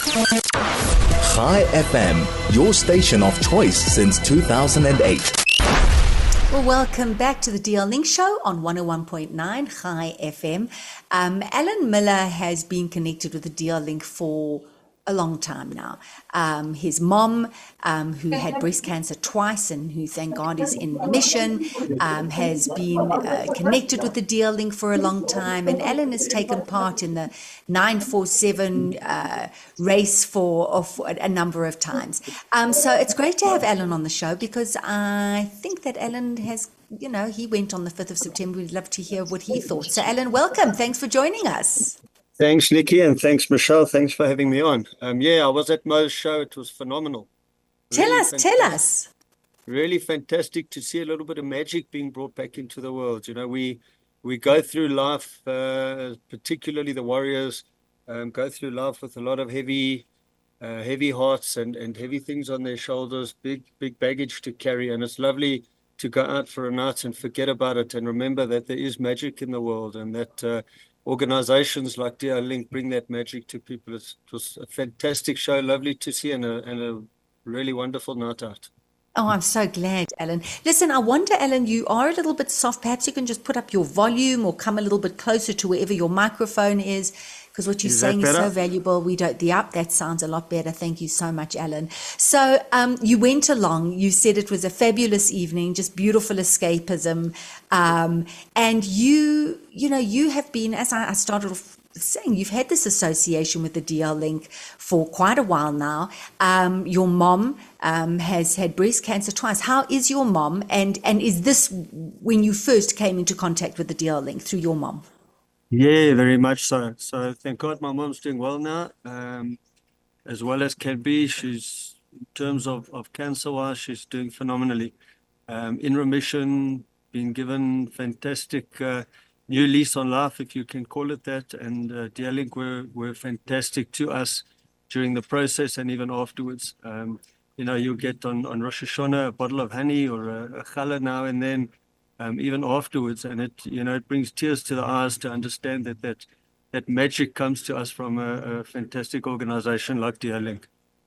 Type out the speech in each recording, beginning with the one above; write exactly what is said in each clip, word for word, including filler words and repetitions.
Chai F M, your station of choice since two thousand eight. Well, welcome back to the D L Link Show on one oh one point nine Chai F M. Um, Alan Miller has been connected with the D L Link for a long time now. Um, his mom, um, who had breast cancer twice and who, thank God, is in remission, um, has been uh, connected with the D L Link for a long time. And Alan has taken part in the nine four seven uh, race for, uh, for a number of times. Um, so it's great to have Alan on the show because I think that Alan has, you know, he went on the fifth of September. We'd love to hear what he thought. So Alan, welcome. Thanks for joining us. Thanks, Nikki, and thanks, Michelle. Thanks for having me on. Um, yeah, I was at Mo's show. It was phenomenal. Tell Really us, fantastic. tell us. Really fantastic to see a little bit of magic being brought back into the world. You know, we we go through life, uh, particularly the warriors, um, go through life with a lot of heavy, uh, heavy hearts and and heavy things on their shoulders, big big baggage to carry. And it's lovely to go out for a night and forget about it and remember that there is magic in the world and that. Uh, Organizations like D L Link bring that magic to people. It's, it was a fantastic show, lovely to see, and a, and a really wonderful night out. Oh, I'm so glad, Alan. Listen, I wonder, Alan, you are a little bit soft. Perhaps you can just put up your volume or come a little bit closer to wherever your microphone is, because what you're Is saying that is so better? valuable. We don't, the up, that sounds a lot better. Thank you so much, Alan. So um, you went along, you said it was a fabulous evening, just beautiful escapism. Um, and you, you know, you have been, as I, I started off saying, you've had this association with the D L Link for quite a while now. Um, your mom um, has had breast cancer twice. How is your mom? And, and is this when you first came into contact with the D L Link, through your mom? Yeah, very much so. So thank God my mom's doing well now, um, as well as can be. She's, in terms of, of cancer-wise, she's doing phenomenally. Um, in remission, been given fantastic uh, new lease on life, if you can call it that. And uh, D L Link were, were fantastic to us during the process and even afterwards. Um, you know, you'll get on, on Rosh Hashanah a bottle of honey or a, a challah now and then. Um, even afterwards, and it, you know, it brings tears to the eyes to understand that that, that magic comes to us from a, a fantastic organization like D L Link.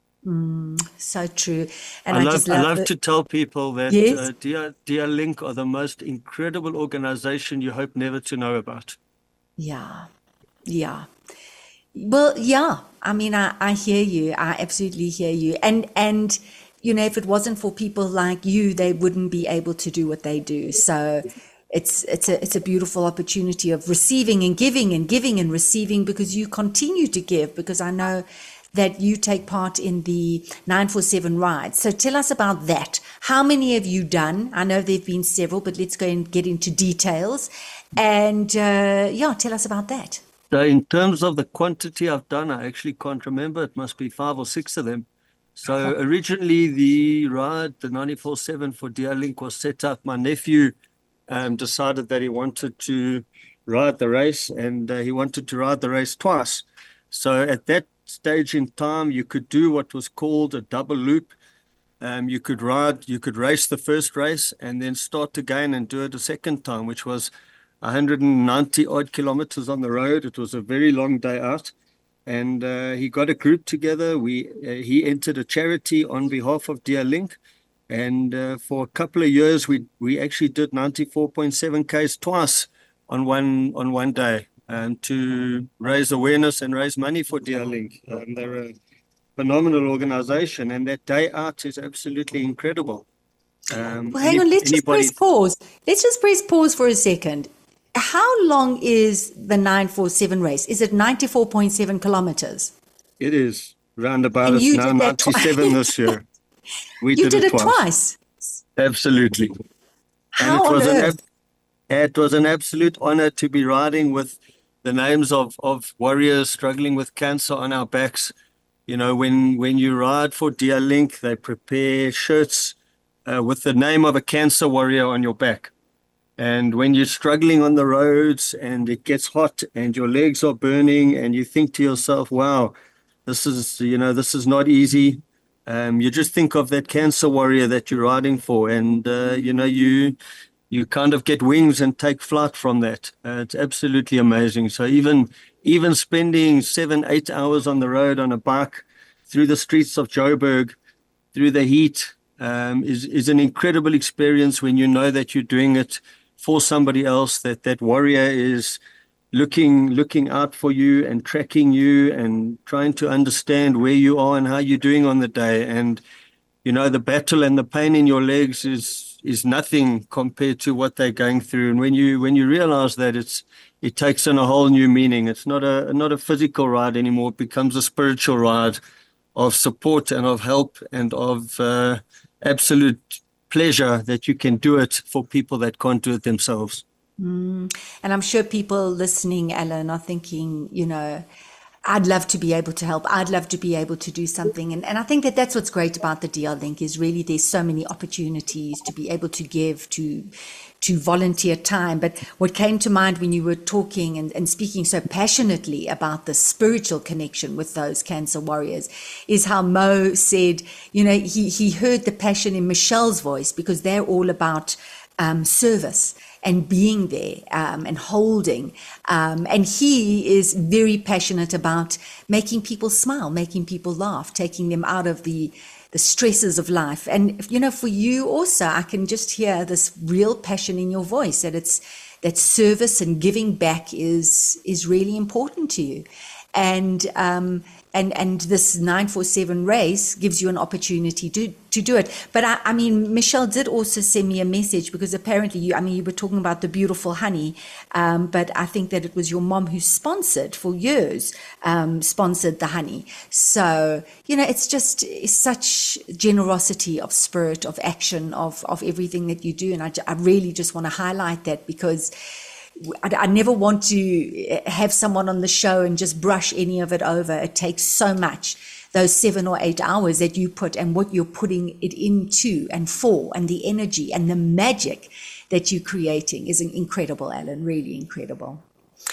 So true. And I I, love, just I love, love the, to tell people that Yes. uh, D L, D L Link are the most incredible organization you hope never to know about. yeah, yeah. Well, yeah. I mean, I, I hear you. I absolutely hear you. And, and, you know, if it wasn't for people like you, they wouldn't be able to do what they do. So it's, it's a, it's a beautiful opportunity of receiving and giving and giving and receiving, because you continue to give, because I know that you take part in the nine four seven rides. So tell us about that. How many have you done? I know there've been several, but let's go and get into details. And, uh, yeah, tell us about that. So in terms of the quantity I've done, I actually can't remember. It must be five or six of them. So originally the ride, the ninety-four seven for D L Link was set up. My nephew um, decided that he wanted to ride the race, and uh, he wanted to ride the race twice. So at that stage in time, you could do what was called a double loop. Um, you could ride, you could race the first race and then start again and do it a second time, which was one hundred ninety odd kilometers on the road. It was a very long day out. And uh, he got a group together. We uh, he entered a charity on behalf of D L Link, and uh, for a couple of years we we actually did ninety-four point seven Ks twice on one on one day, and to raise awareness and raise money for D L Link. Um, they're a phenomenal organization, and that day out is absolutely incredible. Um, Well, hang any- on, let's just anybody- press pause. Let's just press pause for a second. How long is the nine four seven race? Is it ninety-four point seven kilometers? It is round about. And It's you now did that twi- ninety-seven this year. We You did, did it twice. twice. Absolutely. How and it on was an earth? ab- it was an absolute honor to be riding with the names of, of warriors struggling with cancer on our backs. You know, when, when you ride for D L Link, they prepare shirts uh, with the name of a cancer warrior on your back. And when you're struggling on the roads and it gets hot and your legs are burning and you think to yourself, wow, this is, you know, this is not easy. Um, you just think of that cancer warrior that you're riding for, and, uh, you know, you you kind of get wings and take flight from that. Uh, it's absolutely amazing. So even even spending seven, eight hours on the road on a bike through the streets of Joburg, through the heat, um, is is an incredible experience when you know that you're doing it for somebody else, that that warrior is looking looking out for you and tracking you and trying to understand where you are and how you're doing on the day. And you know, the battle and the pain in your legs is is nothing compared to what they're going through. And when you when you realize that, it's it takes on a whole new meaning. It's not a not a physical ride anymore. It becomes a spiritual ride of support and of help and of uh, absolute pleasure that you can do it for people that can't do it themselves. Mm. And I'm sure people listening, Alan, are thinking, you know, I'd love to be able to help. I'd love to be able to do something. And, and I think that that's what's great about the D L Link is really there's so many opportunities to be able to give, to to volunteer time. But what came to mind when you were talking and, and speaking so passionately about the spiritual connection with those cancer warriors is how Mo said, you know, he, he heard the passion in Michelle's voice because they're all about um, service and being there um, and holding. Um, and he is very passionate about making people smile, making people laugh, taking them out of the, the stresses of life. And, you know, for you also, I can just hear this real passion in your voice that it's that service and giving back is is really important to you. And um, and and this nine four seven race gives you an opportunity to to do it. But I, I mean, Michelle did also send me a message because apparently you, I mean, you were talking about the beautiful honey, um, but I think that it was your mom who sponsored for years, um, sponsored the honey. So, you know, it's just it's such generosity of spirit, of action, of, of everything that you do. And I, I really just want to highlight that because I, I never want to have someone on the show and just brush any of it over. It takes so much, those seven or eight hours that you put and what you're putting it into and for, and the energy and the magic that you're creating is incredible, Alan, really incredible.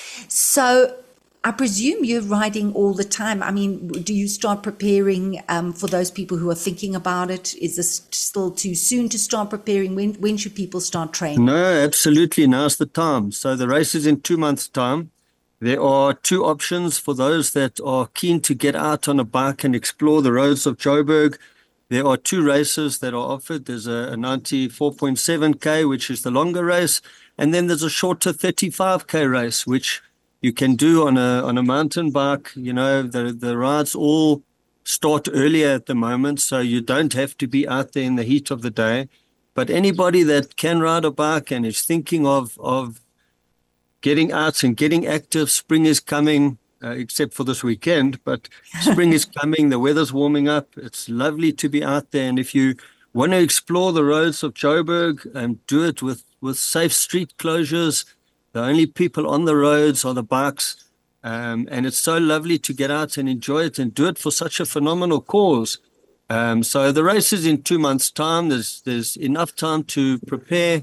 So I presume you're riding all the time. I mean, do you start preparing um, for those people who are thinking about it? Is this still too soon to start preparing? When when should people start training? No, absolutely. Now's the time. So the race is in two months' time. There are two options for those that are keen to get out on a bike and explore the roads of Joburg. There are two races that are offered. There's a, a ninety-four point seven K, which is the longer race, and then there's a shorter thirty-five K race, which you can do on a on a mountain bike. You know, the the rides all start earlier at the moment, so you don't have to be out there in the heat of the day. But anybody that can ride a bike and is thinking of of getting out and getting active, spring is coming, uh, except for this weekend, but spring is coming, the weather's warming up. It's lovely to be out there. And if you want to explore the roads of Joburg and do it with, with safe street closures, the only people on the roads are the bikes. Um, and it's so lovely to get out and enjoy it and do it for such a phenomenal cause. Um, so the race is in two months' time. There's, there's enough time to prepare.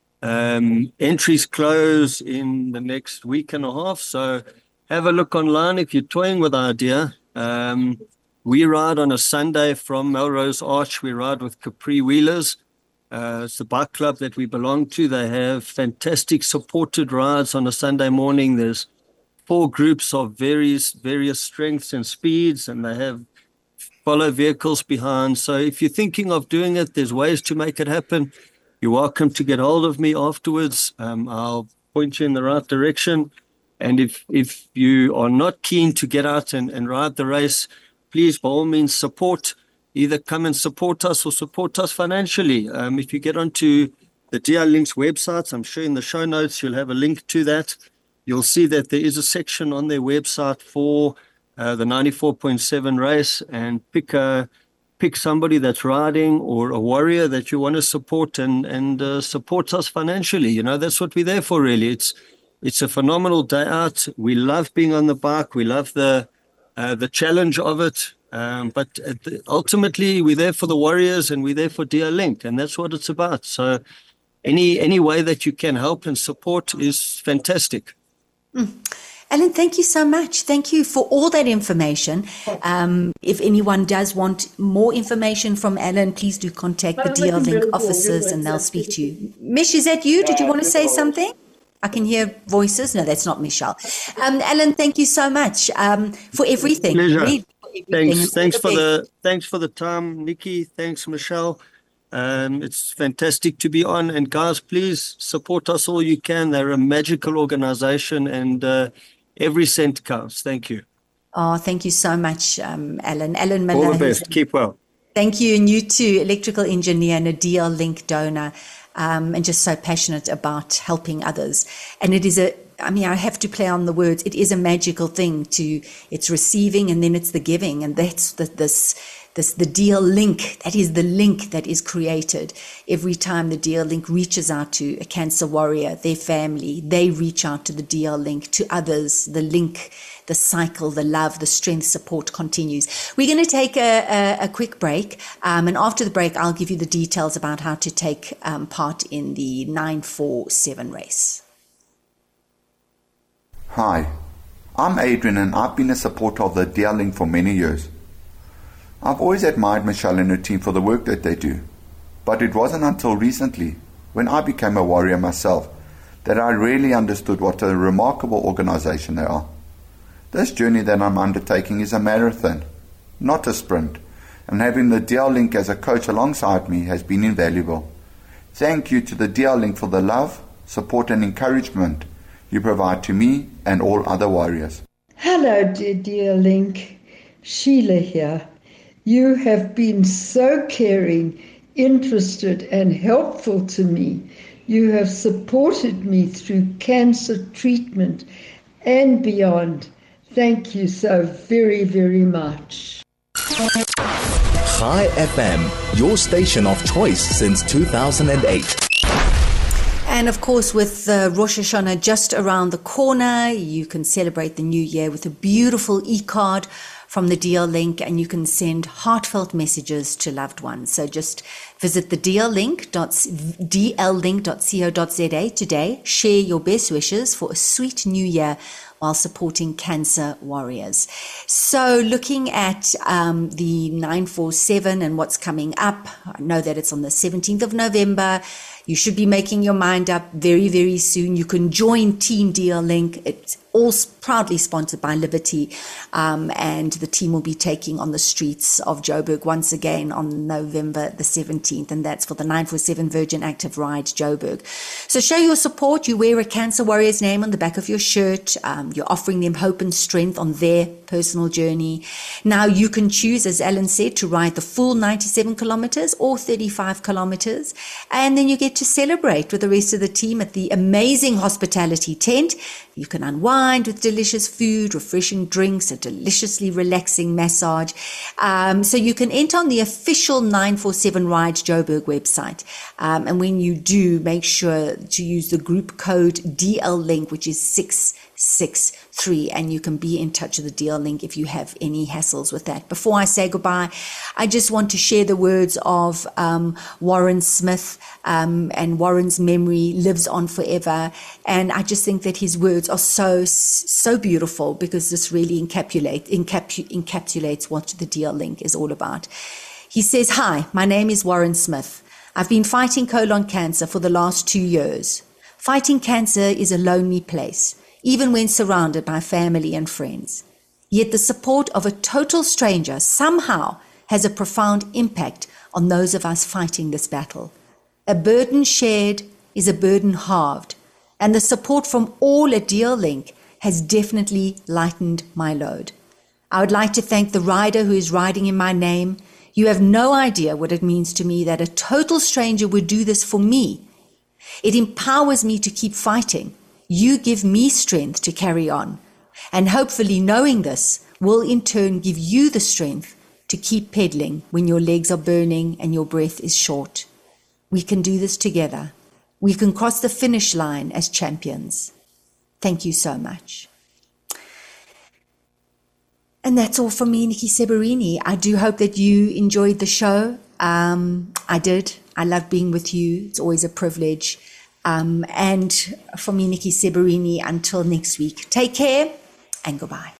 Um, entries close in the next week and a half, so have a look online if you're toying with the idea. Um, we ride on a Sunday from Melrose Arch. We ride with Capri Wheelers. Uh, it's the bike club that we belong to. They have fantastic supported rides on a Sunday morning. There's four groups of various various strengths and speeds, and they have follow vehicles behind. So if you're thinking of doing it, there's ways to make it happen. You're welcome to get hold of me afterwards. Um, I'll point you in the right direction. And if if you are not keen to get out and, and ride the race, please, by all means, support. Either come and support us or support us financially. Um, if you get onto the D L Link's website, I'm sure in the show notes you'll have a link to that. You'll see that there is a section on their website for uh, the ninety-four point seven race, and pick a pick somebody that's riding or a warrior that you want to support and and uh, support us financially. You know, that's what we're there for, really. It's it's a phenomenal day out. We love being on the bike. We love the uh, the challenge of it. Um, but the, ultimately, we're there for the warriors and we're there for D L Link, and that's what it's about. So any any way that you can help and support is fantastic. Mm. Alan, thank you so much. Thank you for all that information. Um, if anyone does want more information from Alan, please do contact the D L Link officers and they'll speak to you. Mish, is that you? Did you want to say something? I can hear voices. No, that's not Michelle. Um, Alan, thank you so much um, for everything. Pleasure. Really, for everything. Thanks. Thanks for the thanks for the time, Nikki. Thanks, Michelle. Um, it's fantastic to be on. And guys, please support us all you can. They're a magical organization, and uh, every cent counts. Thank you. Oh, thank you so much, um, Alan. Alan Miller. All the best. Keep well. Thank you. And you too, electrical engineer and a D L Link donor, um, and just so passionate about helping others. And it is a, I mean, I have to play on the words. It is a magical thing to, it's receiving and then it's the giving. And that's the, this, this, the D L Link. That is the link that is created every time the D L Link reaches out to a cancer warrior, their family. They reach out to the D L Link, to others. The link, the cycle, the love, the strength, support continues. We're going to take a, a, a quick break. Um, and after the break, I'll give you the details about how to take um, part in the nine four seven race. Hi, I'm Adrian and I've been a supporter of the D L Link for many years. I've always admired Michelle and her team for the work that they do, but it wasn't until recently, when I became a warrior myself, that I really understood what a remarkable organization they are. This journey that I'm undertaking is a marathon, not a sprint, and having the D L Link as a coach alongside me has been invaluable. Thank you to the D L Link for the love, support and encouragement you provide to me and all other warriors. Hello, dear D L Link. Sheila here. You have been so caring, interested and helpful to me. You have supported me through cancer treatment and beyond. Thank you so very, very much. Chai F M, your station of choice since two thousand eight. And of course, with uh, Rosh Hashanah just around the corner, you can celebrate the new year with a beautiful e-card from the D L Link, and you can send heartfelt messages to loved ones. So just visit the D L link dot co dot za today. Share your best wishes for a sweet new year while supporting cancer warriors. So looking at um, the nine four seven and what's coming up, I know that it's on the seventeenth of November. You should be making your mind up very, very soon. You can join Team D L Link. It's all proudly sponsored by Liberty, um, and the team will be taking on the streets of Joburg once again on November the seventeenth, and that's for the nine four seven Virgin Active Ride Joburg. So show your support. You wear a cancer warrior's name on the back of your shirt. Um, you're offering them hope and strength on their personal journey. Now you can choose, as Alan said, to ride the full ninety-seven kilometers or thirty-five kilometers, and then you get to celebrate with the rest of the team at the amazing hospitality tent. You can unwind with delicious food, refreshing drinks, a deliciously relaxing massage. Um, so you can enter on the official nine four seven Ride Joburg website. Um, and when you do, make sure to use the group code D L Link, which is six six three, and you can be in touch with the D L Link if you have any hassles with that. Before I say goodbye, I just want to share the words of um, Warren Smith, um, and Warren's memory lives on forever. And I just think that his words are so, so beautiful, because this really encapsulate, encapu, encapsulates what the D L Link is all about. He says, "Hi, my name is Warren Smith. I've been fighting colon cancer for the last two years. Fighting cancer is a lonely place, even when surrounded by family and friends. Yet the support of a total stranger somehow has a profound impact on those of us fighting this battle. A burden shared is a burden halved, and the support from all at D L Link has definitely lightened my load. I would like to thank the rider who is riding in my name. You have no idea what it means to me that a total stranger would do this for me. It empowers me to keep fighting. You give me strength to carry on. And hopefully knowing this will in turn give you the strength to keep pedaling when your legs are burning and your breath is short. We can do this together. We can cross the finish line as champions. Thank you so much." And that's all from me, Nikki Seberini. I do hope that you enjoyed the show. Um, I did. I love being with you. It's always a privilege. Um, and for me, Nikki Seberini, until next week, take care. and goodbye.